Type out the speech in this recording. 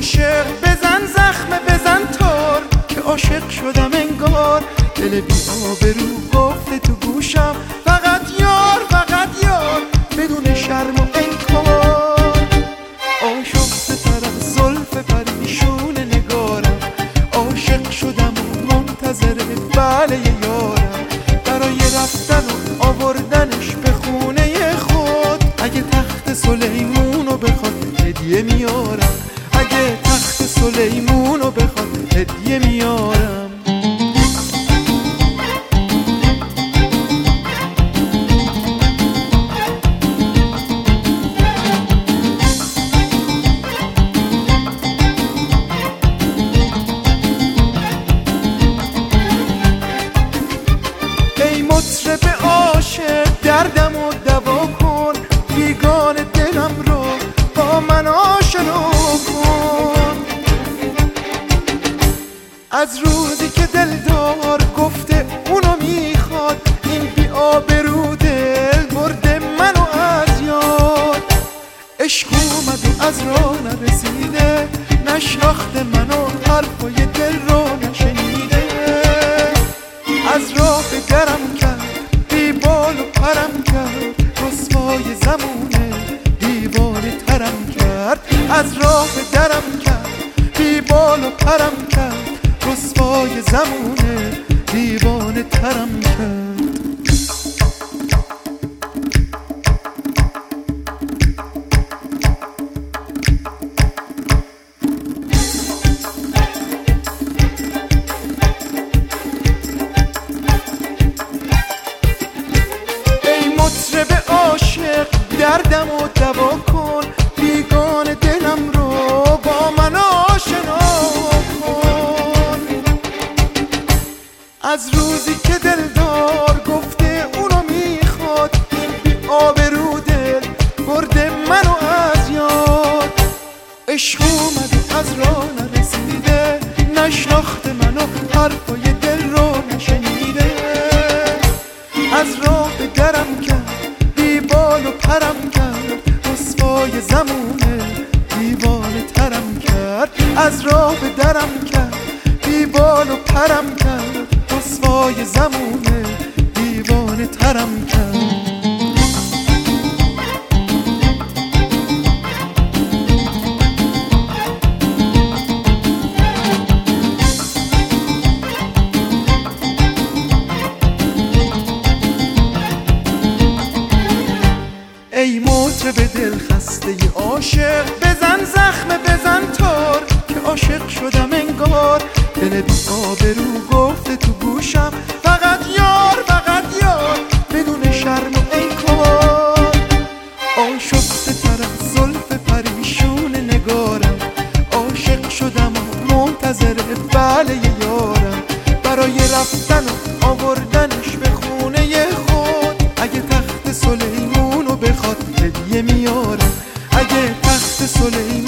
عاشق بزن زخمه بزن تار که عاشق شدم انگار. دل بی آبرو گفته تو گوشم فقط یار فقط یار بدون شرم و انکار. آشفته تر از زلف پریشون نگارم، عاشق شدم و منتظر بله یارم. برای رفتن و آوردنش به خونه خود اگه تخت سلیمونو بخواد هدیه میارم، اگه تخت سلیمونو بخواد هدیه میارم. ای مطرب عاشق دردم و دوا کن، بیگانه دلم رو با من آشنا کن. از روزی که دلدار گفته اونو میخواد، این بی آبرو دل برده منو از یاد. عشق اومد و از راه نرسیده، نشناخته منو حرفای دل رو نشنیده. از راه درم کرد بی بال و پرم کرد، رسوای زمونه دیوانه ترم کرد. از راه درم کرد بی بال و پرم کرد، رسوای زمونه دیوانه ترم کرد. مطرب عاشق دردم و دوا کن، بیگانه دلم رو با من آشنا کن. از روزی که دلدار گفته اونو میخواد، این بی آبرو دل برده منو از یاد. عشق اومد و از راه نرسیده، نشناخته منو حرفای دل رو نشنیده. از راه درم کرد بی بال و پرم کرد، رسوای زمونه دیوانه ترم کرد. از راه درم کرد بی بال و پرم کرد، رسوای زمونه دیوانه ترم کرد. ای مطرب دل خسته عاشق بزن زخمه بزن تار که عاشق شدم انگار. دل بی آبرو گفته تو گوشم فقط یار فقط یار بدون شرم و انکار. آشفته تر از زلف پریشون نگارم، عاشق شدم و منتظر بله یارم. برای رفتن و آوردنش به خونه خود اگه تخت سلیمونو بخواد هدیه میارم، اگه تخت سلیمون